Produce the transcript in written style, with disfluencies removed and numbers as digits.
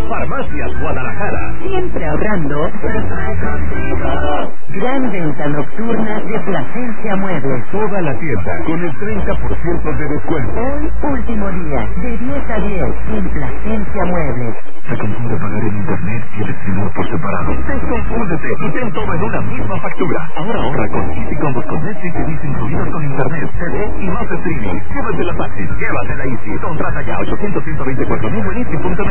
Farmacias Guadalajara. Siempre ahorrando. Gran venta nocturna de Plasencia Muebles. Toda la tienda con el 30% de descuento. Hoy, último día, de 10 a 10, en Plasencia Muebles. Se confunde pagar en internet y el exterior por separado. Desconfúndete y ten todo en una misma factura. Ahora ahorra con Easy Combos con Netflix y Disney incluidos con internet, TV y más streaming. Llévatela fácil, llévatela Easy. Contrata ya 800-124-1000 en Easy.com.